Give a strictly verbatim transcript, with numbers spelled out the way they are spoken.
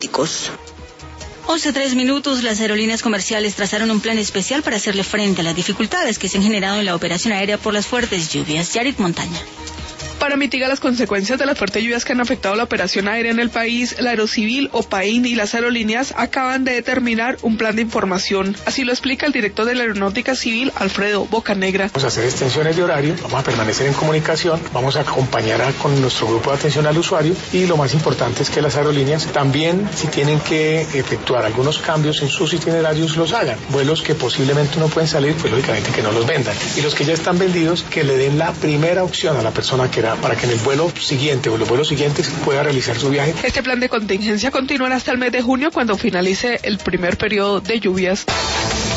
climáticos. once tres minutos, las aerolíneas comerciales trazaron un plan especial para hacerle frente a las dificultades que se han generado en la operación aérea por las fuertes lluvias. Yarit Montaña. Para mitigar las consecuencias de las fuertes lluvias que han afectado la operación aérea en el país, la Aerocivil, OPAIN y las aerolíneas acaban de determinar un plan de información. Así lo explica el director de la Aeronáutica Civil, Alfredo Bocanegra. Vamos a hacer extensiones de horario, vamos a permanecer en comunicación, vamos a acompañar a, con nuestro grupo de atención al usuario, y lo más importante es que las aerolíneas también, si tienen que efectuar algunos cambios en sus itinerarios, los hagan. Vuelos que posiblemente no pueden salir, pues lógicamente que no los vendan. Y los que ya están vendidos, que le den la primera opción a la persona que era para que en el vuelo siguiente o en los vuelos siguientes pueda realizar su viaje. Este plan de contingencia continuará hasta el mes de junio, cuando finalice el primer periodo de lluvias.